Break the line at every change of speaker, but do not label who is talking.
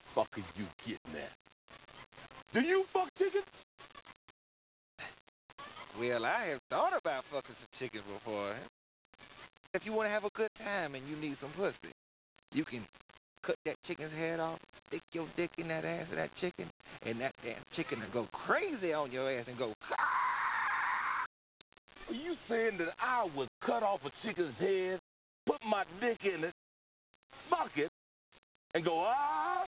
fuck are you getting at? Do you fuck chickens?
Well, I have thought about fucking some chickens before. If you want to have a good time and you need some pussy, you can cut that chicken's head off, stick your dick in that ass of that chicken, and that damn chicken will go crazy on your ass and go,
Are you saying that I would cut off a chicken's head, put my dick in it, fuck it, and go, ah?